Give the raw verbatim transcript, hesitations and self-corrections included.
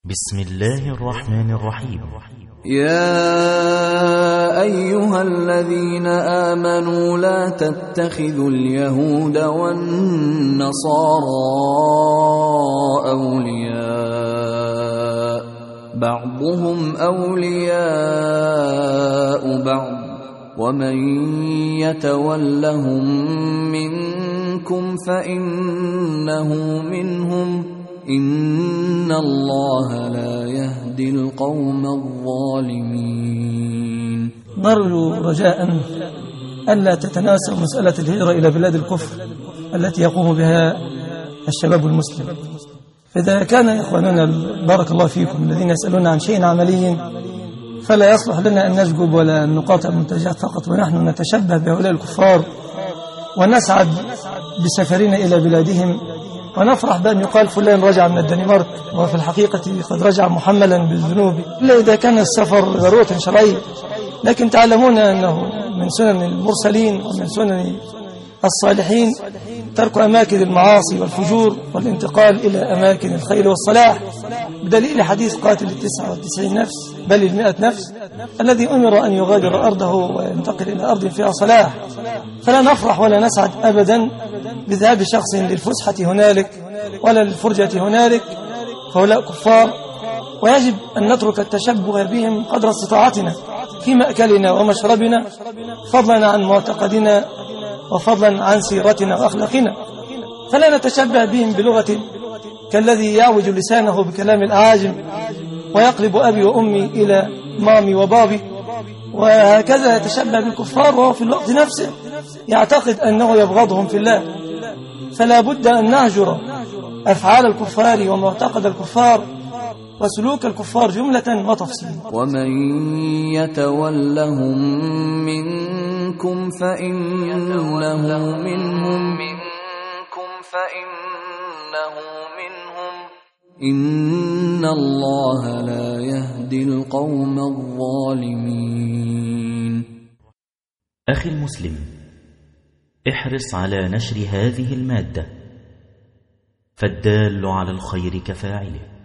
بسم الله الرحمن الرحيم. يا أيها الذين آمنوا لا تتخذوا اليهود والنصارى أولياء بعضهم أولياء بعض ومن يتولهم منكم فإنه منهم إن الله لا يهدي القوم الظالمين. نرجو رجاء ألا تتناسوا مسألة الهجرة إلى بلاد الكفر التي يقوم بها الشباب المسلم. فإذا كان إخواننا بارك الله فيكم الذين يسألون عن شيء عملي فلا يصلح لنا أن نشجب ولا أن نقاطع منتجات فقط، ونحن نتشبه بهؤلاء الكفار ونسعد بسفرنا إلى بلادهم ونفرح بأن يقال فلان رجع من الدنمارك وفي الحقيقة قد رجع محملا بالذنوب، إلا إذا كان السفر ضرورة شرعية. لكن تعلمون أنه من سنن المرسلين ومن سنن الصالحين ترك أماكن المعاصي والفجور والانتقال إلى أماكن الخير والصلاح، بدليل حديث قاتل التسعة والتسعين نفس بل المئة نفس الذي أمر أن يغادر أرضه وينتقل إلى أرض فيها صلاح. فلا نفرح ولا نسعد أبدا بذهاب شخص للفسحة هنالك ولا للفرجة هنالك، فهؤلاء كفار، ويجب أن نترك التشبه بهم قدر استطاعتنا في مأكلنا ومشربنا، فضلا عن معتقدنا وفضلا عن سيرتنا وأخلاقنا. فلا نتشبه بهم بلغة كالذي يعوج لسانه بكلام الأعاجم ويقلب أبي وأمي إلى مامي وبابي، وهكذا يتشبه بالكفار وهو في الوقت نفسه يعتقد أنه يبغضهم في الله. فلا بد أن نهجر أفعال الكفار ومعتقد الكفار وسلوك الكفار جملة وتفصيلا. ومن يتولهم منكم فإنه منهم فإنه منهم إن الله لا يهدي القوم الظالمين. أخي المسلم، احرص على نشر هذه المادة، فالدال على الخير كفاعله.